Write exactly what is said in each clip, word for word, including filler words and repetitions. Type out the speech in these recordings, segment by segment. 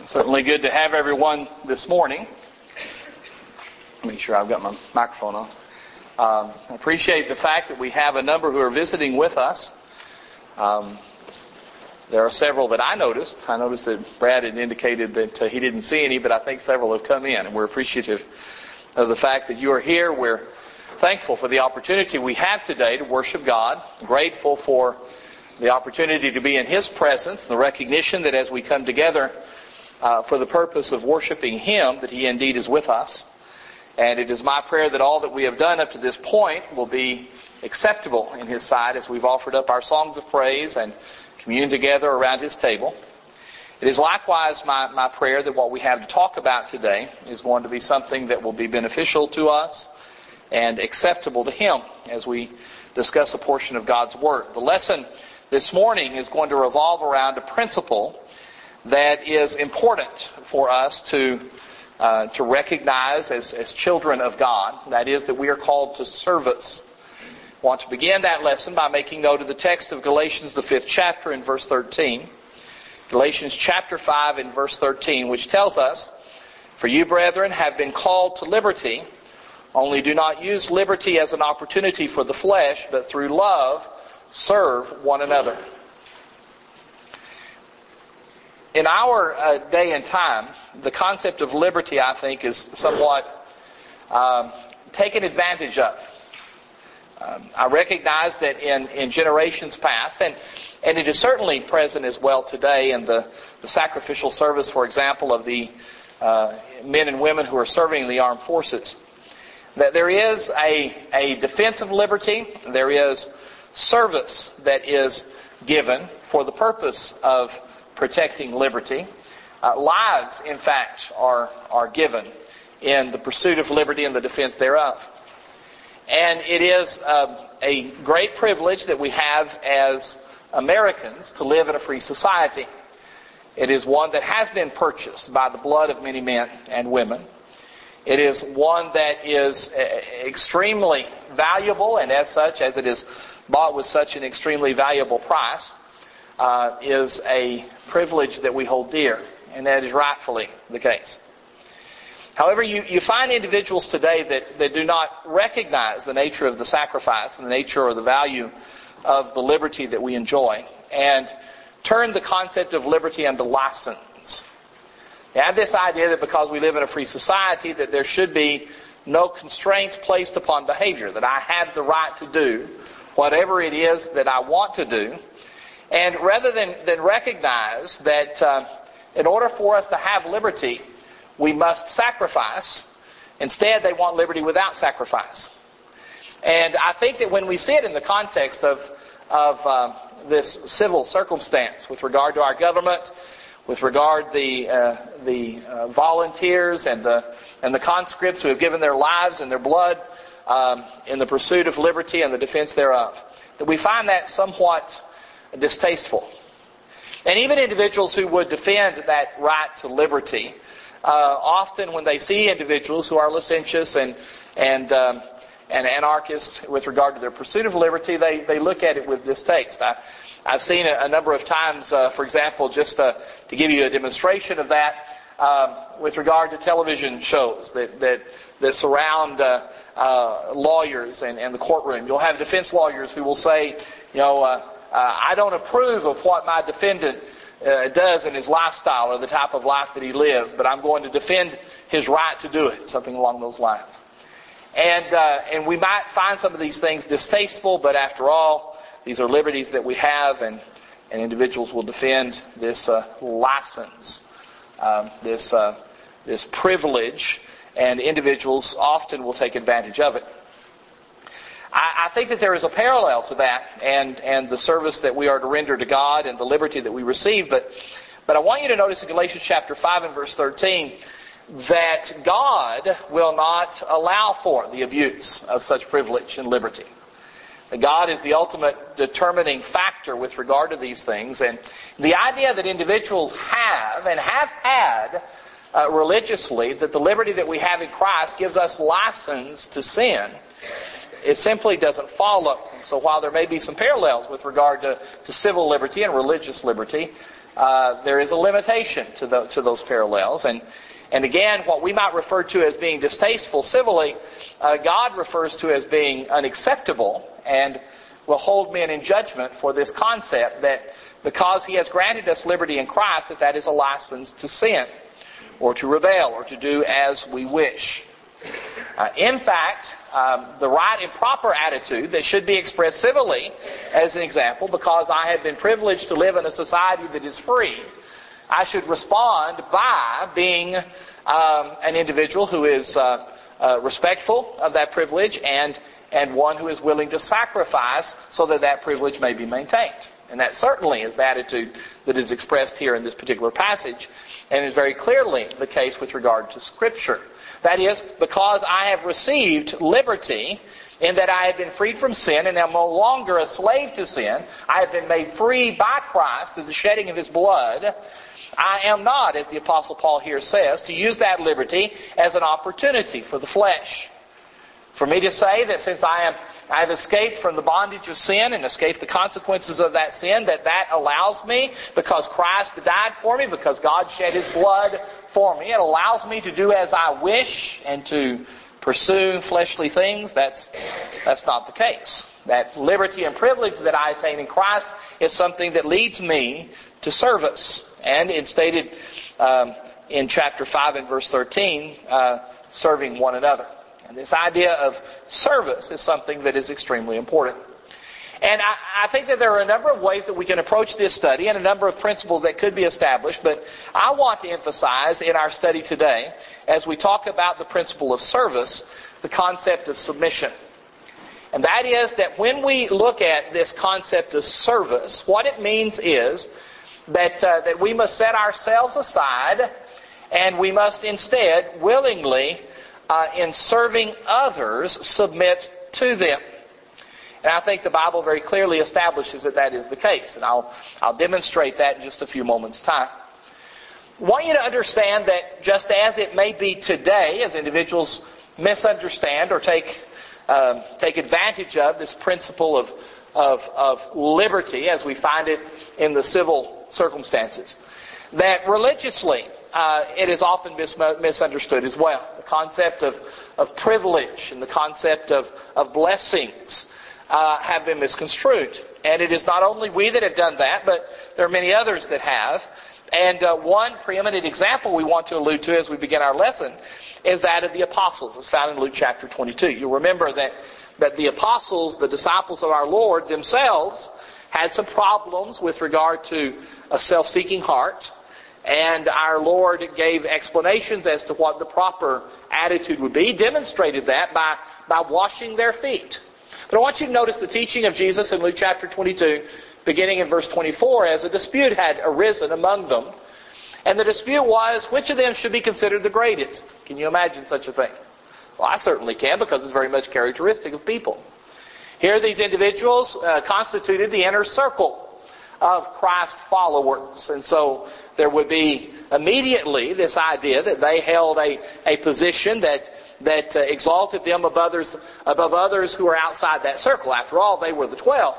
Certainly good to have everyone this morning. Make sure I've got my microphone on. Um, I appreciate the fact that we have a number who are visiting with us. Um, there are several that I noticed. I noticed that Brad had indicated that uh, he didn't see any, but I think several have come in, and we're appreciative of the fact that you are here. We're thankful for the opportunity we have today to worship God. Grateful for the opportunity to be in His presence, and the recognition that as we come together uh, for the purpose of worshiping Him, that He indeed is with us. And it is my prayer that all that we have done up to this point will be acceptable in His sight as we've offered up our songs of praise and communed together around His table. It is likewise my, my prayer that what we have to talk about today is going to be something that will be beneficial to us and acceptable to Him as we discuss a portion of God's Word. The lesson this morning is going to revolve around a principle that is important for us to uh, to recognize as, as children of God. That is, that we are called to service. I want to begin that lesson by making note of the text of Galatians, the fifth chapter, in verse thirteen. Galatians chapter five in verse thirteen, which tells us, "For you, brethren, have been called to liberty, only do not use liberty as an opportunity for the flesh, but through love serve one another." In our uh, day and time, the concept of liberty, I think, is somewhat um, taken advantage of. Um, I recognize that in, in generations past, and, and it is certainly present as well today in the, the sacrificial service, for example, of the uh, men and women who are serving in the armed forces, that there is a, a defense of liberty, there is service that is given for the purpose of protecting liberty. Uh, lives, in fact, are, are given in the pursuit of liberty and the defense thereof. And it is uh, a great privilege that we have as Americans to live in a free society. It is one that has been purchased by the blood of many men and women. It is one that is extremely valuable, and as such, as it is bought with such an extremely valuable price, uh, is a privilege that we hold dear, and that is rightfully the case. However, you, you find individuals today that, that do not recognize the nature of the sacrifice and the nature or the value of the liberty that we enjoy, and turn the concept of liberty into license. They have this idea that because we live in a free society, that there should be no constraints placed upon behavior, that I have the right to do whatever it is that I want to do. And rather than, than recognize that uh, in order for us to have liberty, we must sacrifice, instead they want liberty without sacrifice. And I think that when we see it in the context of, of uh, this civil circumstance with regard to our government, with regard the uh, the uh, volunteers and the and the conscripts who have given their lives and their blood um, in the pursuit of liberty and the defense thereof, that we find that somewhat distasteful. And even individuals who would defend that right to liberty, uh, often when they see individuals who are licentious and and um, and anarchists with regard to their pursuit of liberty, they they look at it with distaste. I, I've seen a, a number of times, uh, for example, just uh, to give you a demonstration of that, um, with regard to television shows that that, that surround uh, uh, lawyers and, and the courtroom. You'll have defense lawyers who will say, you know, uh, uh, I don't approve of what my defendant uh, does in his lifestyle or the type of life that he lives, but I'm going to defend his right to do it, something along those lines. And uh, and we might find some of these things distasteful, but after all, these are liberties that we have, and, and individuals will defend this uh, license, um, this uh, this privilege, and individuals often will take advantage of it. I, I think that there is a parallel to that, and and the service that we are to render to God and the liberty that we receive. But but I want you to notice in Galatians chapter five and verse thirteen that God will not allow for the abuse of such privilege and liberty. God is the ultimate determining factor with regard to these things. And the idea that individuals have and have had uh, religiously, that the liberty that we have in Christ gives us license to sin, it simply doesn't follow. And so while there may be some parallels with regard to, to civil liberty and religious liberty, uh, there is a limitation to, the, to those parallels. And, and again, what we might refer to as being distasteful civilly, uh, God refers to as being unacceptable, and will hold men in judgment for this concept that because He has granted us liberty in Christ, that that is a license to sin, or to rebel, or to do as we wish. Uh, in fact, um, the right and proper attitude that should be expressed civilly, as an example, because I have been privileged to live in a society that is free, I should respond by being um, an individual who is uh, uh, respectful of that privilege and and one who is willing to sacrifice so that that privilege may be maintained. And that certainly is the attitude that is expressed here in this particular passage, and is very clearly the case with regard to Scripture. That is, because I have received liberty in that I have been freed from sin and am no longer a slave to sin, I have been made free by Christ through the shedding of His blood, I am not, as the Apostle Paul here says, to use that liberty as an opportunity for the flesh. For me to say that since I am, I have escaped from the bondage of sin and escaped the consequences of that sin, that that allows me, because Christ died for me, because God shed His blood for me, it allows me to do as I wish and to pursue fleshly things. That's, that's not the case. That liberty and privilege that I attain in Christ is something that leads me to service. And it's stated um, in chapter five and verse thirteen, uh, serving one another. And this idea of service is something that is extremely important. And I, I think that there are a number of ways that we can approach this study and a number of principles that could be established. But I want to emphasize in our study today, as we talk about the principle of service, the concept of submission. And that is that when we look at this concept of service, what it means is that, uh, that we must set ourselves aside and we must instead willingly Uh, in serving others, submit to them. And I think the Bible very clearly establishes that that is the case. And I'll, I'll demonstrate that in just a few moments' time. I want you to understand that just as it may be today, as individuals misunderstand or take, um, take advantage of this principle of, of, of liberty as we find it in the civil circumstances, that religiously, Uh, it is often mis- misunderstood as well. The concept of, of privilege and the concept of, of blessings uh, have been misconstrued. And it is not only we that have done that, but there are many others that have. And uh, one preeminent example we want to allude to as we begin our lesson is that of the apostles, as found in Luke chapter twenty-two. You'll remember that, that the apostles, the disciples of our Lord themselves, had some problems with regard to a self-seeking heart. And our Lord gave explanations as to what the proper attitude would be, demonstrated that by, by washing their feet. But I want you to notice the teaching of Jesus in Luke chapter twenty-two, beginning in verse twenty-four, as a dispute had arisen among them. And the dispute was, which of them should be considered the greatest? Can you imagine such a thing? Well, I certainly can, because it's very much characteristic of people. Here these individuals uh, constituted the inner circle of Christ followers. And so there would be immediately this idea that they held a, a position that that uh, exalted them above others, above others who are outside that circle. After all, they were the twelve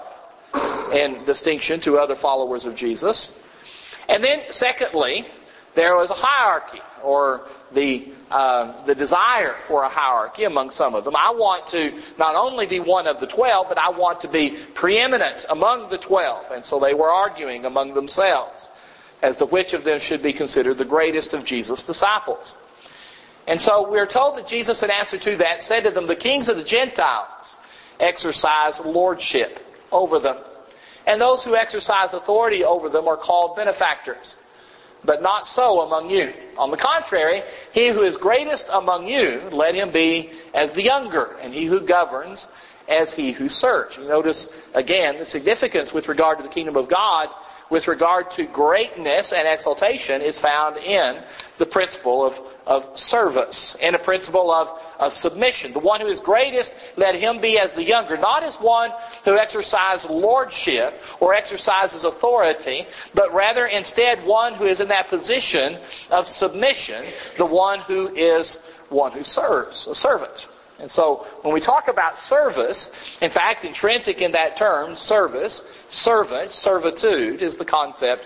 in distinction to other followers of Jesus. And then secondly, there was a hierarchy, or the uh, the desire for a hierarchy among some of them. I want to not only be one of the twelve, but I want to be preeminent among the twelve. And so they were arguing among themselves as to which of them should be considered the greatest of Jesus' disciples. And so we're told that Jesus, in answer to that, said to them, the kings of the Gentiles exercise lordship over them, and those who exercise authority over them are called benefactors. But not so among you. On the contrary, he who is greatest among you, let him be as the younger, and he who governs as he who serves. You notice, again, the significance with regard to the kingdom of God, with regard to greatness and exaltation, is found in the principle of, of service, in a principle of, of submission. The one who is greatest, let him be as the younger, not as one who exercises lordship or exercises authority, but rather instead one who is in that position of submission, the one who is one who serves, a servant. And so when we talk about service, in fact, intrinsic in that term, service, servant, servitude, is the concept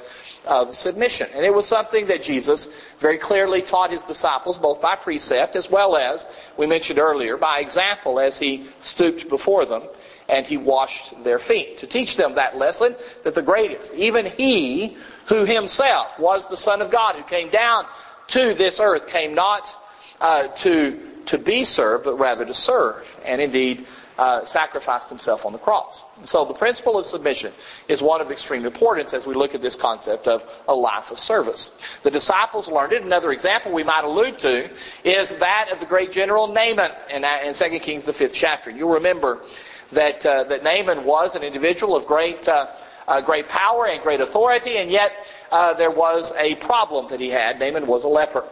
of submission. And it was something that Jesus very clearly taught his disciples, both by precept as well as, we mentioned earlier, by example as he stooped before them and he washed their feet, to teach them that lesson that the greatest, even he who himself was the Son of God, who came down to this earth, came not uh, to, to be served, but rather to serve, and indeed Uh, sacrificed himself on the cross. And so the principle of submission is one of extreme importance as we look at this concept of a life of service. The disciples learned it. Another example we might allude to is that of the great general Naaman in, in Second Kings, the fifth chapter. You'll remember that uh, that Naaman was an individual of great uh, uh, great power and great authority, and yet uh, there was a problem that he had. Naaman was a leper.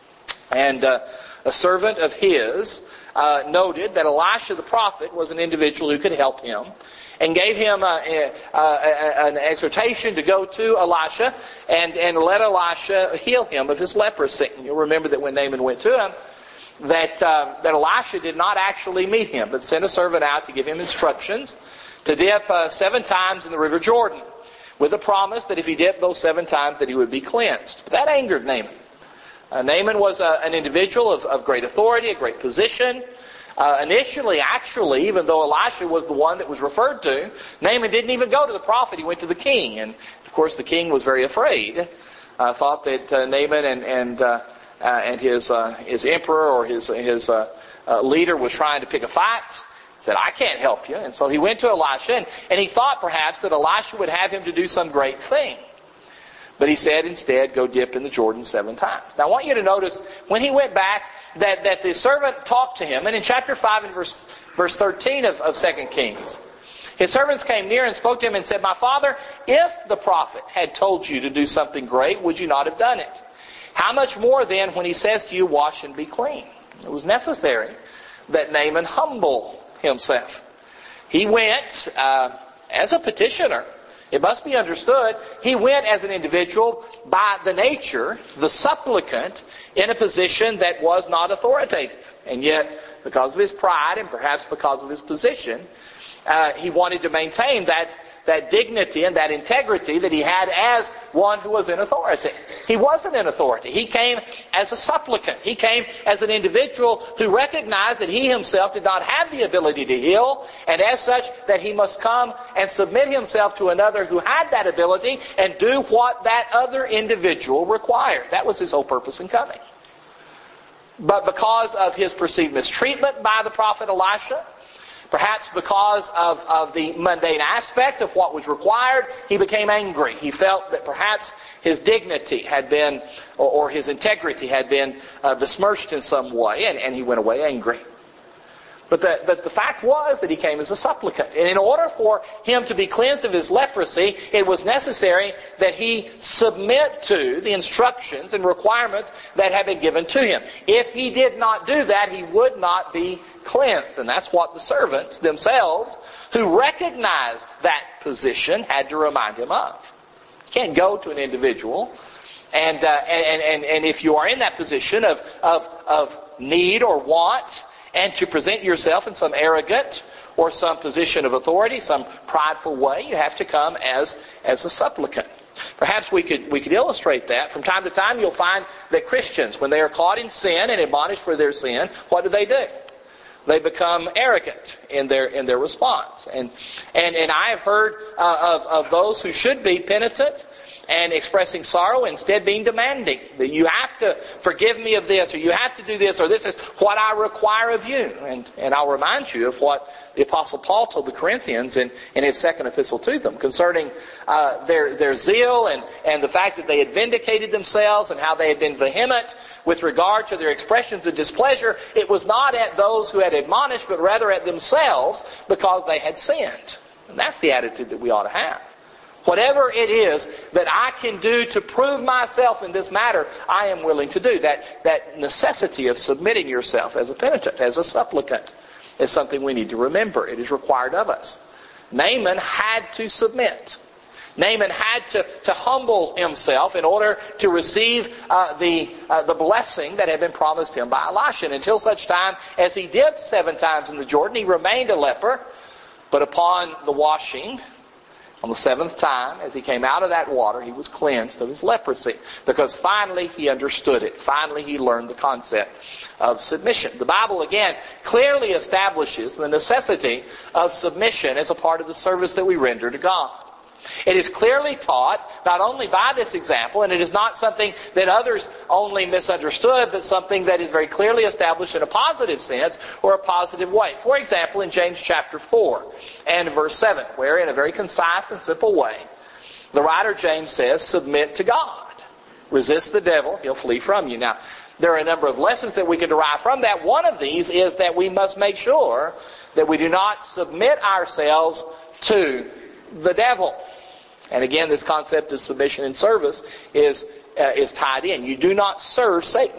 And uh, a servant of his Uh, noted that Elisha the prophet was an individual who could help him, and gave him a, a, a, an exhortation to go to Elisha and, and let Elisha heal him of his leprosy. And you'll remember that when Naaman went to him, that uh, that Elisha did not actually meet him, but sent a servant out to give him instructions to dip uh, seven times in the river Jordan, with the promise that if he dipped those seven times that he would be cleansed. But that angered Naaman. Uh, Naaman was uh, an individual of, of great authority, a great position. Uh, initially, actually, even though Elisha was the one that was referred to, Naaman didn't even go to the prophet. He went to the king. And, of course, the king was very afraid. Uh, thought that uh, Naaman and and, uh, uh, and his uh, his emperor or his, his uh, uh, leader was trying to pick a fight. Said, I can't help you. And so he went to Elisha, and, and he thought perhaps that Elisha would have him to do some great thing. But he said instead, go dip in the Jordan seven times. Now I want you to notice, when he went back, that, that the servant talked to him. And in chapter five and verse, verse thirteen of, of Second Kings, his servants came near and spoke to him and said, My father, if the prophet had told you to do something great, would you not have done it? How much more then when he says to you, wash and be clean? It was necessary that Naaman humble himself. He went uh, as a petitioner. It must be understood, he went as an individual by the nature, the supplicant, in a position that was not authoritative. And yet, because of his pride and perhaps because of his position, uh, he wanted to maintain that that dignity and that integrity that he had as one who was in authority. He wasn't in authority. He came as a supplicant. He came as an individual who recognized that he himself did not have the ability to heal, and as such that he must come and submit himself to another who had that ability and do what that other individual required. That was his whole purpose in coming. But because of his perceived mistreatment by the prophet Elisha, perhaps because of, of the mundane aspect of what was required, he became angry. He felt that perhaps his dignity had been, or, or his integrity had been uh, besmirched in some way, and, and he went away angry. But the, but the fact was that he came as a supplicant. And in order for him to be cleansed of his leprosy, it was necessary that he submit to the instructions and requirements that had been given to him. If he did not do that, he would not be cleansed. And that's what the servants themselves, who recognized that position, had to remind him of. You can't go to an individual and uh, and, and, and if you are in that position of, of, of need or want, and to present yourself in some arrogant or some position of authority, some prideful way, you have to come as as a supplicant. Perhaps we could we could illustrate that. From time to time you'll find that Christians, when they are caught in sin and admonished for their sin, what do they do? They become arrogant in their in their response. And and, and I have heard uh, of, of those who should be penitent and expressing sorrow, instead being demanding. That you have to forgive me of this, or you have to do this, or this is what I require of you. And and I'll remind you of what the Apostle Paul told the Corinthians in, in his second epistle to them concerning uh, their their zeal and, and the fact that they had vindicated themselves and how they had been vehement with regard to their expressions of displeasure. It was not at those who had admonished, but rather at themselves because they had sinned. And that's the attitude that we ought to have. Whatever it is that I can do to prove myself in this matter, I am willing to do. That, that necessity of submitting yourself as a penitent, as a supplicant, is something we need to remember. It is required of us. Naaman had to submit. Naaman had to, to humble himself in order to receive uh, the uh, the blessing that had been promised him by Elisha. And until such time as he dipped seven times in the Jordan, he remained a leper. But upon the washing, On the seventh time, as he came out of that water, he was cleansed of his leprosy. Because finally he understood it. Finally he learned the concept of submission. The Bible, again, clearly establishes the necessity of submission as a part of the service that we render to God. It is clearly taught, not only by this example, and it is not something that others only misunderstood, but something that is very clearly established in a positive sense or a positive way. For example, in James chapter four and verse seven, where in a very concise and simple way, the writer James says, submit to God. Resist the devil, he'll flee from you. Now, there are a number of lessons that we can derive from that. One of these is that we must make sure that we do not submit ourselves to the devil. And again, this concept of submission and service is uh, is tied in. You do not serve Satan.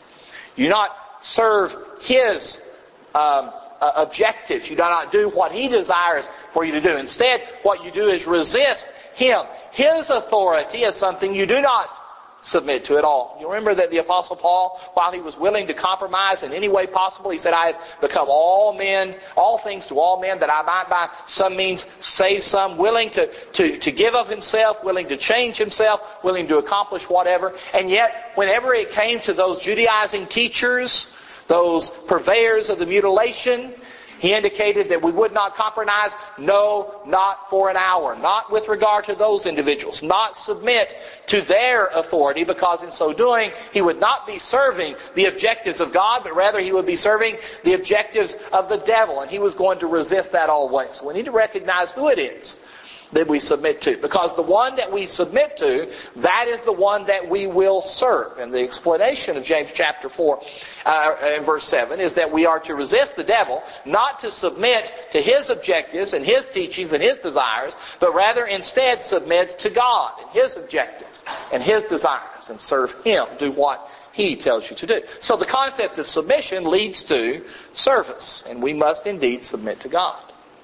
You do not serve his um, uh, objectives. You do not do what he desires for you to do. Instead, what you do is resist him. His authority is something you do not submit to at all. You remember that the Apostle Paul, while he was willing to compromise in any way possible, he said, I have become all men, all things to all men, that I might by some means save some, willing to, to, to give of himself, willing to change himself, willing to accomplish whatever. And yet, whenever it came to those Judaizing teachers, those purveyors of the mutilation, he indicated that we would not compromise, no, not for an hour, not with regard to those individuals, not submit to their authority, because in so doing, he would not be serving the objectives of God, but rather he would be serving the objectives of the devil, and he was going to resist that always. So we need to recognize who it is that we submit to, because the one that we submit to, that is the one that we will serve. And the explanation of James chapter four uh, and verse seven is that we are to resist the devil, not to submit to his objectives and his teachings and his desires, but rather instead submit to God and his objectives and his desires and serve him, do what he tells you to do. So the concept of submission leads to service, and we must indeed submit to God.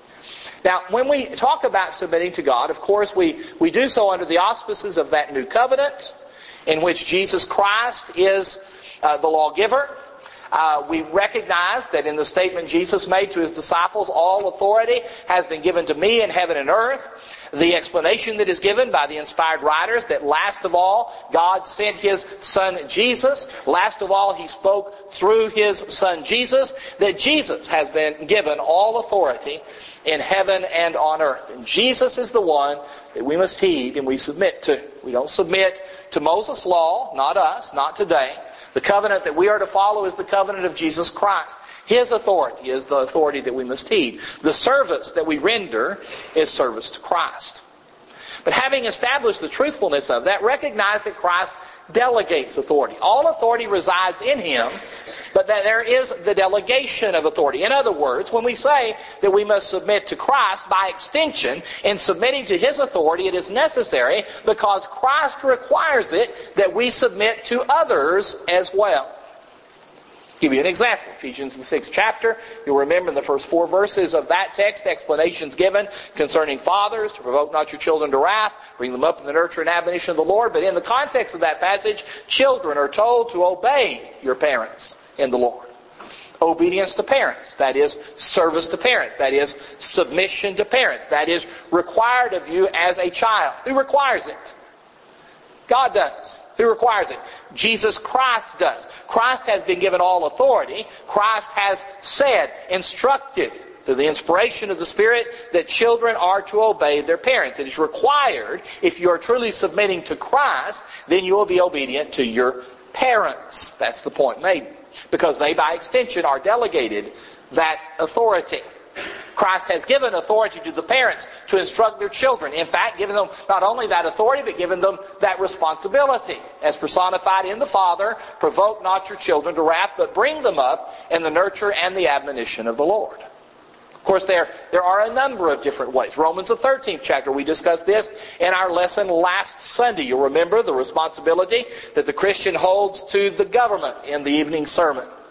Now, when we talk about submitting to God, of course, we, we do so under the auspices of that new covenant in which Jesus Christ is uh, the lawgiver. Uh, we recognize that in the statement Jesus made to his disciples, all authority has been given to me in heaven and earth. The explanation that is given by the inspired writers that last of all, God sent his Son Jesus. Last of all, he spoke through his Son Jesus, that Jesus has been given all authority in heaven and on earth. And Jesus is the one that we must heed and we submit to. We don't submit to Moses' law, not us, not today. The covenant that we are to follow is the covenant of Jesus Christ. His authority is the authority that we must heed. The service that we render is service to Christ. But having established the truthfulness of that, recognize that Christ delegates authority. All authority resides in him, but that there is the delegation of authority. In other words, when we say that we must submit to Christ, by extension, in submitting to his authority, it is necessary because Christ requires it that we submit to others as well. I'll give you an example. Ephesians the sixth chapter. You'll remember in the first four verses of that text, explanations given concerning fathers, to provoke not your children to wrath, bring them up in the nurture and admonition of the Lord. But in the context of that passage, children are told to obey your parents in the Lord. Obedience to parents, that is service to parents, that is submission to parents, that is required of you as a child. Who requires it? God does. Who requires it? Jesus Christ does. Christ has been given all authority. Christ has said, instructed, through the inspiration of the Spirit, that children are to obey their parents. It is required, if you are truly submitting to Christ, then you will be obedient to your parents. That's the point made. Because they, by extension, are delegated that authority. Christ has given authority to the parents to instruct their children. In fact, given them not only that authority, but given them that responsibility. As personified in the Father, provoke not your children to wrath, but bring them up in the nurture and the admonition of the Lord. Of course, there, there are a number of different ways. Romans the thirteenth chapter, we discussed this in our lesson last Sunday. You'll remember the responsibility that the Christian holds to the government in the evening sermon.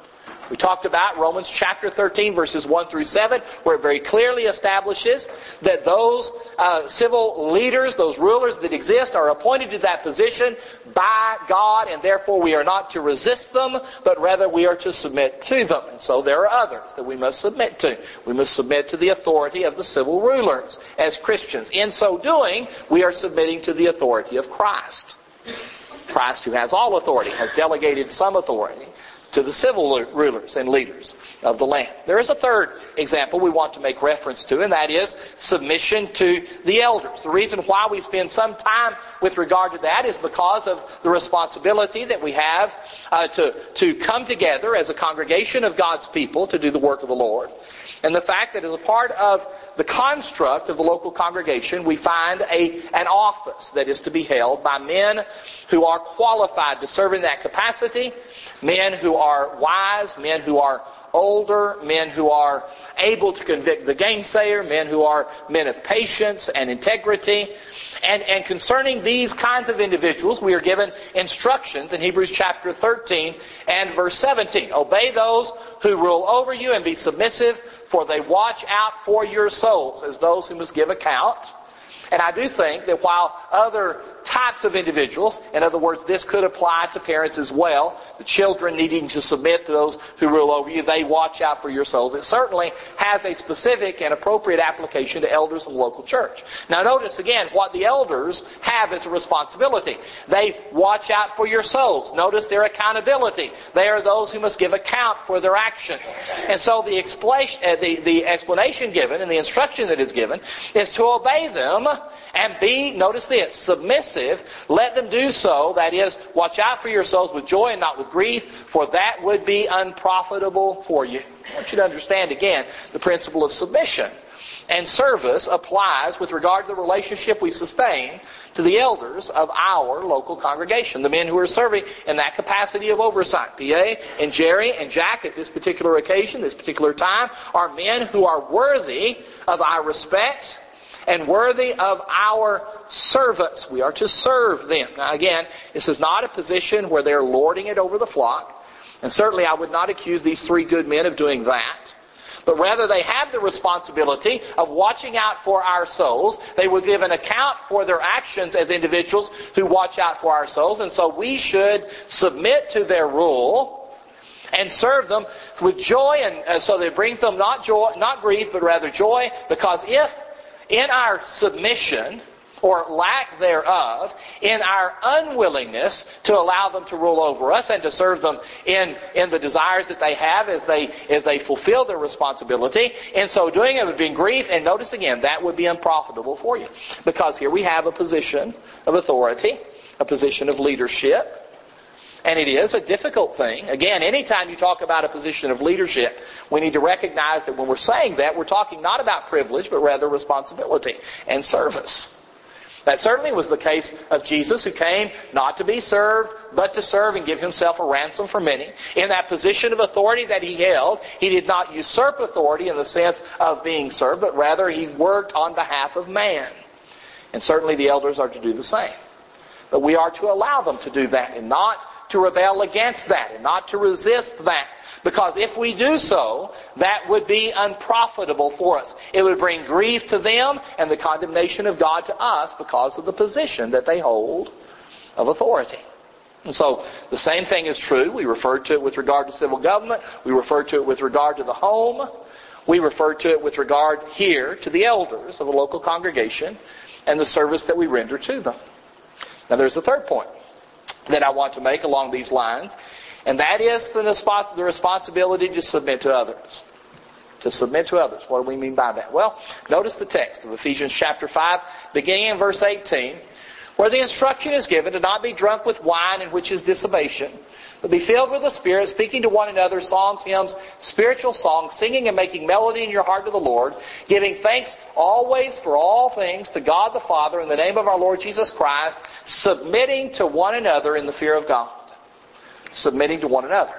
We talked about Romans chapter thirteen, verses one through seven, where it very clearly establishes that those uh, civil leaders, those rulers that exist, are appointed to that position by God, and therefore we are not to resist them, but rather we are to submit to them. And so there are others that we must submit to. We must submit to the authority of the civil rulers as Christians. In so doing, we are submitting to the authority of Christ. Christ, who has all authority, has delegated some authority to the civil rulers and leaders of the land. There is a third example we want to make reference to, and that is submission to the elders. The reason why we spend some time with regard to that is because of the responsibility that we have uh, to, to come together as a congregation of God's people to do the work of the Lord. And the fact that as a part of the construct of the local congregation, we find a, an office that is to be held by men who are qualified to serve in that capacity, men who are wise, men who are older, men who are able to convict the gainsayer, men who are men of patience and integrity. And, and concerning these kinds of individuals, we are given instructions in Hebrews chapter thirteen and verse seventeen. Obey those who rule over you and be submissive, for they watch out for your souls as those who must give account. And I do think that while other types of individuals, in other words, this could apply to parents as well, the children needing to submit to those who rule over you, they watch out for your souls. It certainly has a specific and appropriate application to elders in the local church. Now notice again what the elders have as a responsibility. They watch out for your souls. Notice their accountability. They are those who must give account for their actions. And so the explanation, uh, the, the explanation given and the instruction that is given is to obey them and be, notice this, submissive. Let them do so. That is, watch out for your souls with joy and not with grief, for that would be unprofitable for you. I want you to understand again the principle of submission and service applies with regard to the relationship we sustain to the elders of our local congregation, the men who are serving in that capacity of oversight. P A and Jerry and Jack at this particular occasion, this particular time, are men who are worthy of our respect and worthy of our service. We are to serve them. Now again, this is not a position where they're lording it over the flock. And certainly I would not accuse these three good men of doing that. But rather they have the responsibility of watching out for our souls. They will give an account for their actions as individuals who watch out for our souls. And so we should submit to their rule and serve them with joy. And uh, so that it brings them not joy, not grief, but rather joy. Because if in our submission, or lack thereof, in our unwillingness to allow them to rule over us and to serve them in, in the desires that they have as they, as they fulfill their responsibility, in so doing it would be grief, and notice again, that would be unprofitable for you. Because here we have a position of authority, a position of leadership, and it is a difficult thing. Again, anytime you talk about a position of leadership, we need to recognize that when we're saying that, we're talking not about privilege, but rather responsibility and service. That certainly was the case of Jesus, who came not to be served, but to serve and give himself a ransom for many. In that position of authority that he held, he did not usurp authority in the sense of being served, but rather he worked on behalf of man. And certainly the elders are to do the same. But we are to allow them to do that and not to rebel against that and not to resist that. Because if we do so, that would be unprofitable for us. It would bring grief to them and the condemnation of God to us because of the position that they hold of authority. And so the same thing is true. We refer to it with regard to civil government. We refer to it with regard to the home. We refer to it with regard here to the elders of the local congregation and the service that we render to them. Now there's a third point that I want to make along these lines, and that is the respons- the responsibility to submit to others. To submit to others. What do we mean by that? Well, notice the text of Ephesians chapter five, beginning in verse eighteen, where the instruction is given to not be drunk with wine, in which is dissipation, but be filled with the Spirit, speaking to one another psalms, hymns, spiritual songs, singing and making melody in your heart to the Lord, giving thanks always for all things to God the Father in the name of our Lord Jesus Christ, submitting to one another in the fear of God. Submitting to one another.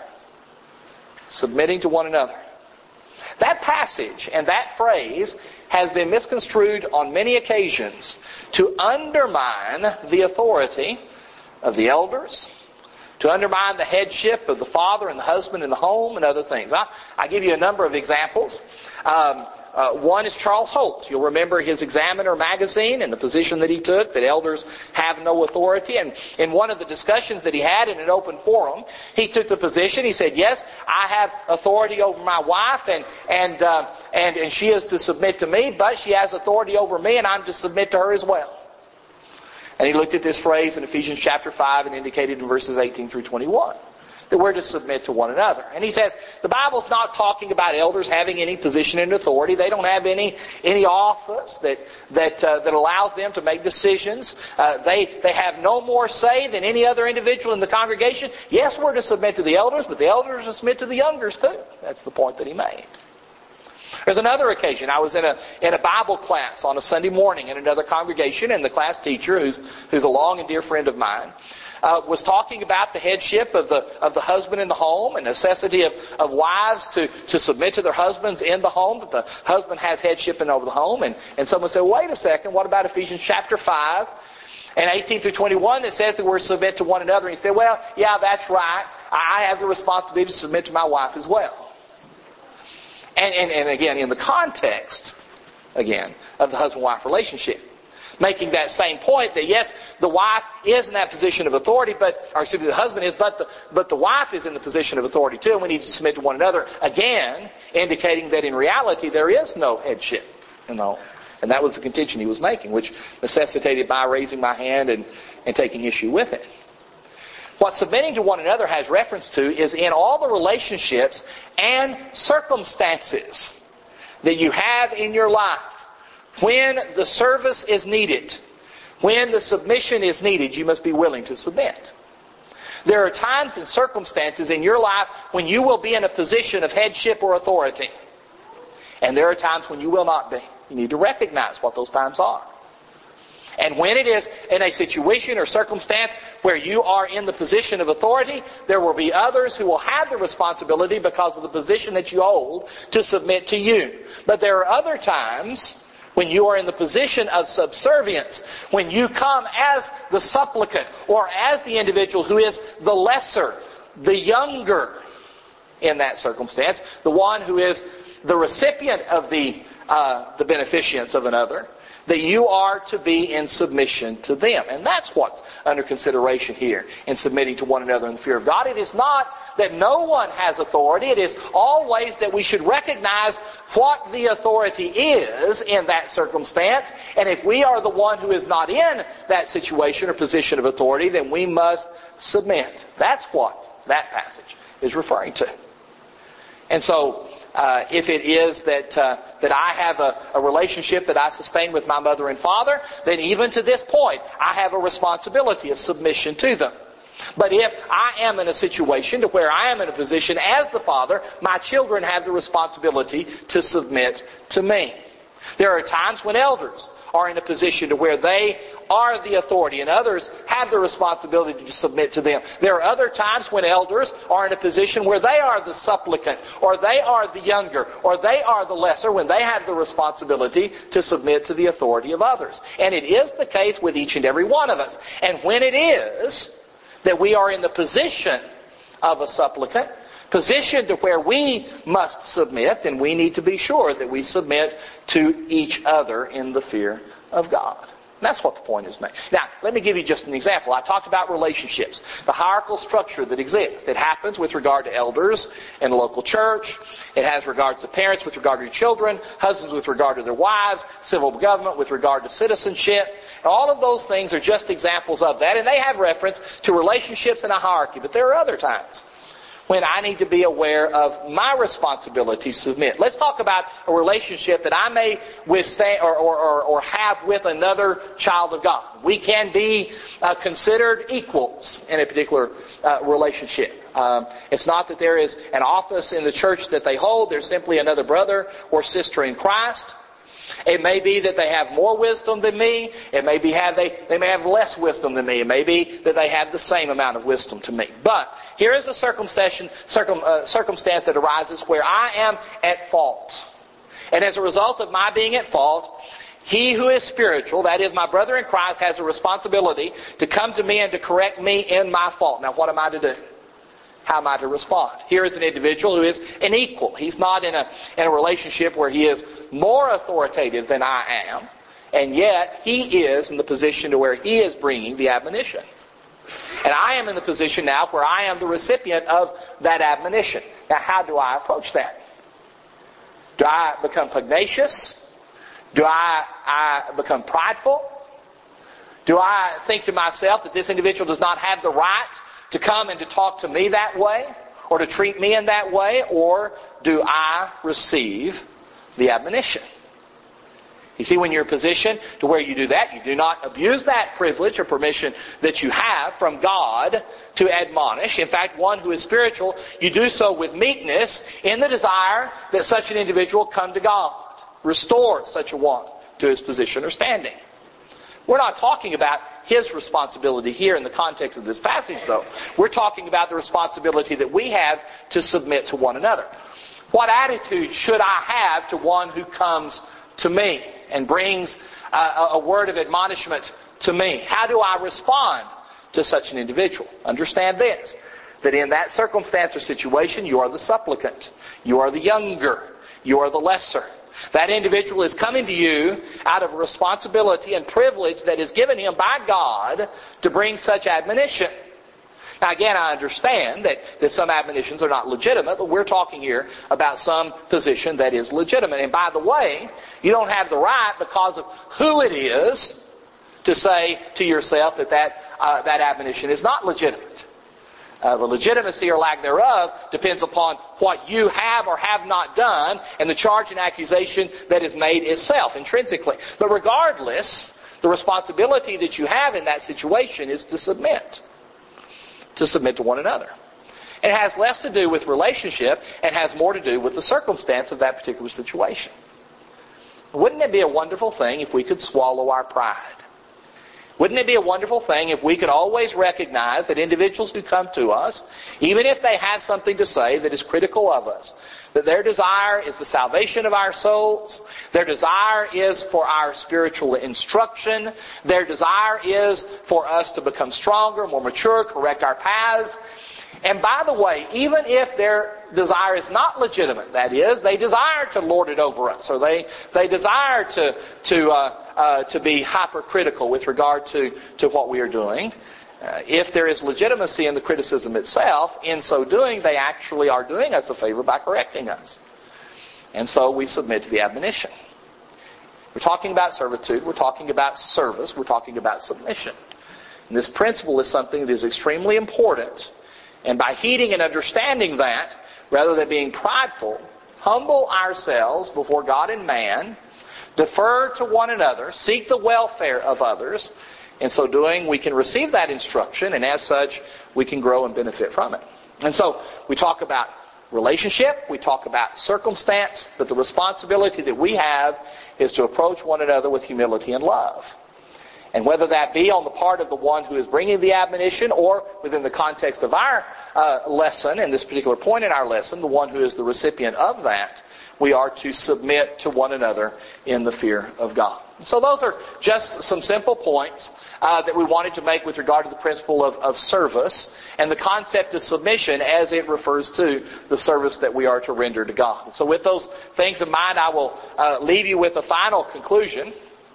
Submitting to one another. That passage and that phrase has been misconstrued on many occasions to undermine the authority of the elders, to undermine the headship of the father and the husband in the home and other things. I, I give you a number of examples. Um, Uh, one is Charles Holt. You'll remember his Examiner magazine and the position that he took, that elders have no authority. And in one of the discussions that he had in an open forum, he took the position, he said, yes, I have authority over my wife, and and uh, and, and she is to submit to me, but she has authority over me, and I'm to submit to her as well. And he looked at this phrase in Ephesians chapter five and indicated in verses eighteen through twenty-one. That we're to submit to one another. And he says, the Bible's not talking about elders having any position and authority. They don't have any any office that that uh, that allows them to make decisions. Uh, they they have no more say than any other individual in the congregation. Yes, we're to submit to the elders, but the elders are to submit to the youngers too. That's the point that he made. There's another occasion. I was in a in a Bible class on a Sunday morning in another congregation, and the class teacher, who's who's a long and dear friend of mine, Uh, was talking about the headship of the of the husband in the home and necessity of, of wives to, to submit to their husbands in the home, that the husband has headship in over the home. And, and someone said, wait a second, what about Ephesians chapter five and eighteen through twenty-one that says that we're to submit to one another? And he said, well, yeah, that's right. I have the responsibility to submit to my wife as well. And, and, and again, in the context, again, of the husband-wife relationship. Making that same point that yes, the wife is in that position of authority, but or excuse me, the husband is, but the but the wife is in the position of authority too, and we need to submit to one another. Again, indicating that in reality there is no headship, you know, and that was the contention he was making, which necessitated my raising my hand and and taking issue with it. What submitting to one another has reference to is in all the relationships and circumstances that you have in your life. When the service is needed, when the submission is needed, you must be willing to submit. There are times and circumstances in your life when you will be in a position of headship or authority. And there are times when you will not be. You need to recognize what those times are. And when it is in a situation or circumstance where you are in the position of authority, there will be others who will have the responsibility because of the position that you hold to submit to you. But there are other times when you are in the position of subservience, when you come as the supplicant or as the individual who is the lesser, the younger in that circumstance, the one who is the recipient of the uh, the beneficence of another, that you are to be in submission to them. And that's what's under consideration here in submitting to one another in the fear of God. It is not that no one has authority. It is always that we should recognize what the authority is in that circumstance. And if we are the one who is not in that situation or position of authority, then we must submit. That's what that passage is referring to. And so, Uh, if it is that uh, that I have a, a relationship that I sustain with my mother and father, then even to this point, I have a responsibility of submission to them. But if I am in a situation to where I am in a position as the father, my children have the responsibility to submit to me. There are times when elders are in a position to where they are the authority and others have the responsibility to submit to them. There are other times when elders are in a position where they are the supplicant or they are the younger or they are the lesser when they have the responsibility to submit to the authority of others. And it is the case with each and every one of us. And when it is that we are in the position of a supplicant, position to where we must submit, then we need to be sure that we submit to each other in the fear of God. And that's what the point is made. Now, let me give you just an example. I talked about relationships, the hierarchical structure that exists. It happens with regard to elders in a local church. It has regard to parents with regard to children, husbands with regard to their wives, civil government with regard to citizenship. All of those things are just examples of that, and they have reference to relationships in a hierarchy. But there are other times when I need to be aware of my responsibility to submit. Let's talk about a relationship that I may withstand or, or, or, or have with another child of God. We can be uh, considered equals in a particular uh, relationship. Um, it's not that there is an office in the church that they hold. They're simply another brother or sister in Christ. It may be that they have more wisdom than me. It may be have they, they may have less wisdom than me. It may be that they have the same amount of wisdom to me. But here is a circumstance, circum, uh, circumstance that arises where I am at fault. And as a result of my being at fault, He who is spiritual, that is my brother in Christ, has a responsibility to come to me and to correct me in my fault. Now what am I to do? How am I to respond? Here is an individual who is an equal. He's not in a, in a relationship where he is more authoritative than I am, and yet he is in the position to where he is bringing the admonition. And I am in the position now where I am the recipient of that admonition. Now how do I approach that? Do I become pugnacious? Do I, I become prideful? Do I think to myself that this individual does not have the right to come and to talk to me that way, or to treat me in that way, or do I receive the admonition? You see, when you're in a position to where you do that, you do not abuse that privilege or permission that you have from God to admonish. In fact, one who is spiritual, you do so with meekness in the desire that such an individual come to God. Restore such a one to his position or standing. We're not talking about his responsibility here in the context of this passage, though. We're talking about the responsibility that we have to submit to one another. What attitude should I have to one who comes to me and brings uh, a word of admonishment to me? How do I respond to such an individual? Understand this, that in that circumstance or situation, you are the supplicant. You are the younger. You are the lesser. That individual is coming to you out of a responsibility and privilege that is given him by God to bring such admonition. Now again, I understand that, that some admonitions are not legitimate, but we're talking here about some position that is legitimate. And by the way, you don't have the right, because of who it is, to say to yourself that that, uh, that admonition is not legitimate. Uh, the legitimacy or lack thereof depends upon what you have or have not done and the charge and accusation that is made itself intrinsically. But regardless, the responsibility that you have in that situation is to submit. To submit to one another. It has less to do with relationship and has more to do with the circumstance of that particular situation. Wouldn't it be a wonderful thing if we could swallow our pride? Wouldn't it be a wonderful thing if we could always recognize that individuals who come to us, even if they have something to say that is critical of us, that their desire is the salvation of our souls, their desire is for our spiritual instruction, their desire is for us to become stronger, more mature, correct our paths. And by the way, even if their desire is not legitimate, that is, they desire to lord it over us, or they, they desire to, to, uh, uh, to be hypercritical with regard to, to what we are doing, uh, if there is legitimacy in the criticism itself, in so doing, they actually are doing us a favor by correcting us. And so we submit to the admonition. We're talking about servitude, we're talking about service, we're talking about submission. And this principle is something that is extremely important. And by heeding and understanding that, rather than being prideful, humble ourselves before God and man, defer to one another, seek the welfare of others. In so doing, we can receive that instruction, and as such, we can grow and benefit from it. And so, we talk about relationship, we talk about circumstance, but the responsibility that we have is to approach one another with humility and love. And whether that be on the part of the one who is bringing the admonition, or within the context of our uh, lesson, and this particular point in our lesson, the one who is the recipient of that, we are to submit to one another in the fear of God. So those are just some simple points uh, that we wanted to make with regard to the principle of, of service and the concept of submission as it refers to the service that we are to render to God. So with those things in mind, I will uh, leave you with a final conclusion,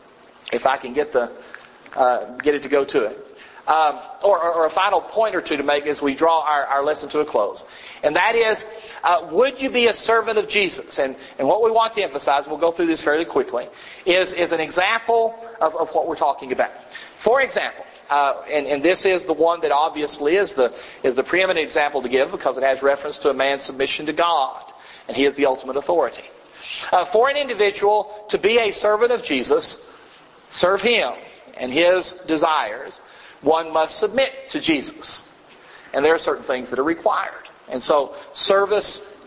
if I can get the Uh, get it to go to it. Um, or, or, or a final point or two to make as we draw our, our lesson to a close. And that is, uh, would you be a servant of Jesus? And, and what we want to emphasize, we'll go through this fairly quickly, is, is an example of, of what we're talking about. For example, uh, and, and this is the one that obviously is the, is the preeminent example to give because it has reference to a man's submission to God. And He is the ultimate authority. Uh, for an individual to be a servant of Jesus, serve Him and His desires, one must submit to Jesus. And there are certain things that are required. And so service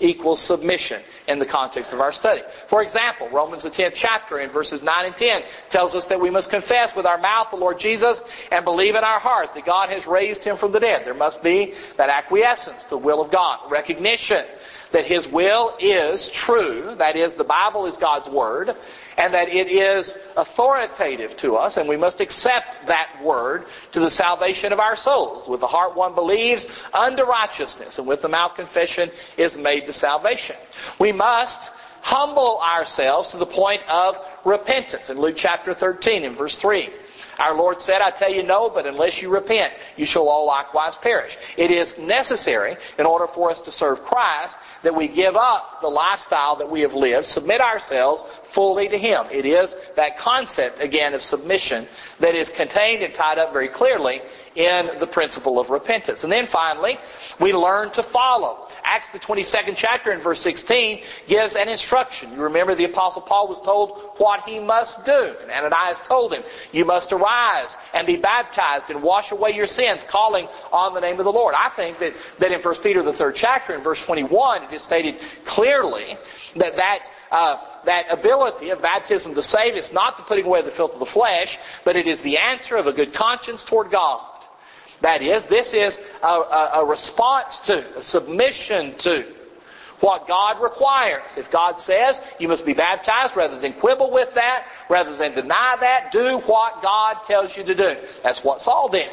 equals submission in the context of our study. For example, Romans the tenth chapter in verses nine and ten tells us that we must confess with our mouth the Lord Jesus and believe in our heart that God has raised Him from the dead. There must be that acquiescence to the will of God, recognition that His will is true, that is, the Bible is God's Word, and that it is authoritative to us, and we must accept that Word to the salvation of our souls. With the heart one believes unto righteousness, and with the mouth confession is made to salvation. We must humble ourselves to the point of repentance. In Luke chapter thirteen, in verse three, our Lord said, I tell you no, but unless you repent, you shall all likewise perish. It is necessary, in order for us to serve Christ, that we give up the lifestyle that we have lived, submit ourselves fully to Him. It is that concept, again, of submission that is contained and tied up very clearly in the principle of repentance. And then finally, we learn to follow. Acts the twenty-second chapter in verse sixteen gives an instruction. You remember the Apostle Paul was told what he must do. And Ananias told him, you must arise and be baptized and wash away your sins, calling on the name of the Lord. I think that, that in First Peter the third chapter in verse twenty-one, it is stated clearly that that Uh, that ability of baptism to save is not the putting away the filth of the flesh, but it is the answer of a good conscience toward God. That is, this is a, a, a response to, a submission to what God requires. If God says you must be baptized, rather than quibble with that, rather than deny that, do what God tells you to do. That's what Saul did.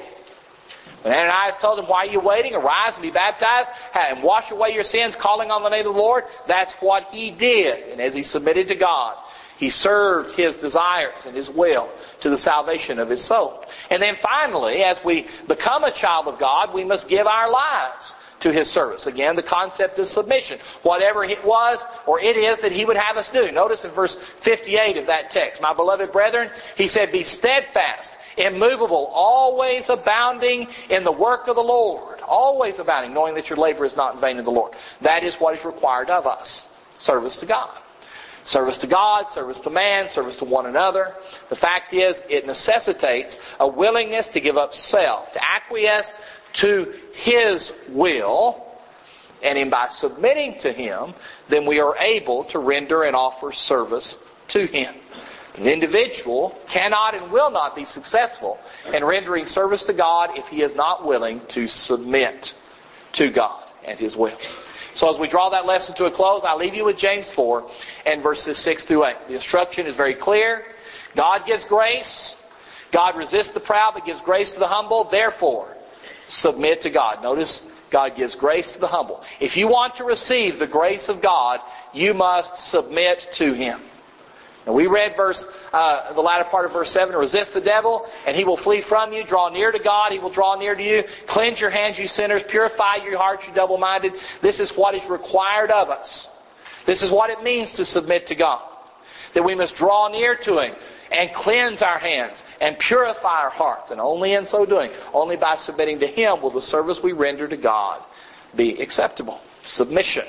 When Ananias told him, why are you waiting? Arise and be baptized and wash away your sins, calling on the name of the Lord. That's what he did. And as he submitted to God, he served his desires and his will to the salvation of his soul. And then finally, as we become a child of God, we must give our lives to His service. Again, the concept of submission. Whatever it was or it is that He would have us do. Notice in verse fifty-eight of that text, my beloved brethren, He said, be steadfast, immovable, always abounding in the work of the Lord. Always abounding, knowing that your labor is not in vain in the Lord. That is what is required of us. Service to God. Service to God, service to man, service to one another. The fact is, it necessitates a willingness to give up self, to acquiesce to His will, and in by submitting to Him, then we are able to render and offer service to Him. An individual cannot and will not be successful in rendering service to God if he is not willing to submit to God and His will. So as we draw that lesson to a close, I leave you with James four and verses six through eight. The instruction is very clear. God gives grace. God resists the proud but gives grace to the humble. Therefore, submit to God. Notice, God gives grace to the humble. If you want to receive the grace of God, you must submit to Him. And we read verse, uh, the latter part of verse seven, resist the devil and he will flee from you. Draw near to God, He will draw near to you. Cleanse your hands, you sinners. Purify your hearts, you double-minded. This is what is required of us. This is what it means to submit to God. That we must draw near to Him and cleanse our hands and purify our hearts. And only in so doing, only by submitting to Him will the service we render to God be acceptable. Submission.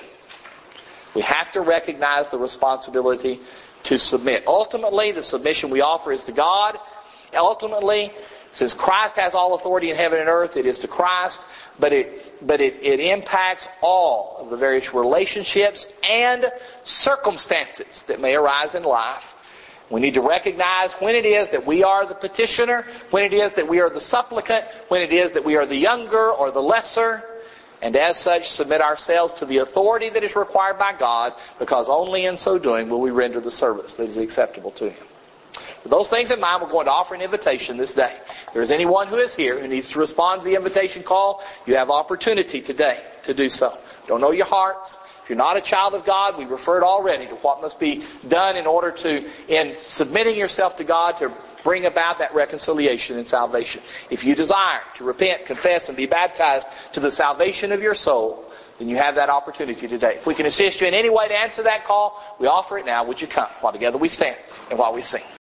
We have to recognize the responsibility to submit. Ultimately, the submission we offer is to God. Ultimately, since Christ has all authority in heaven and earth, it is to Christ, but it but it, it impacts all of the various relationships and circumstances that may arise in life. We need to recognize when it is that we are the petitioner, when it is that we are the supplicant, when it is that we are the younger or the lesser, and as such submit ourselves to the authority that is required by God, because only in so doing will we render the service that is acceptable to Him. With those things in mind, we're going to offer an invitation this day. If there is anyone who is here who needs to respond to the invitation call, you have opportunity today to do so. Don't know your hearts. If you're not a child of God, we referred already to what must be done in order to, in submitting yourself to God, to bring about that reconciliation and salvation. If you desire to repent, confess, and be baptized to the salvation of your soul, then you have that opportunity today. If we can assist you in any way to answer that call, we offer it now. Would you come while together we stand and while we sing?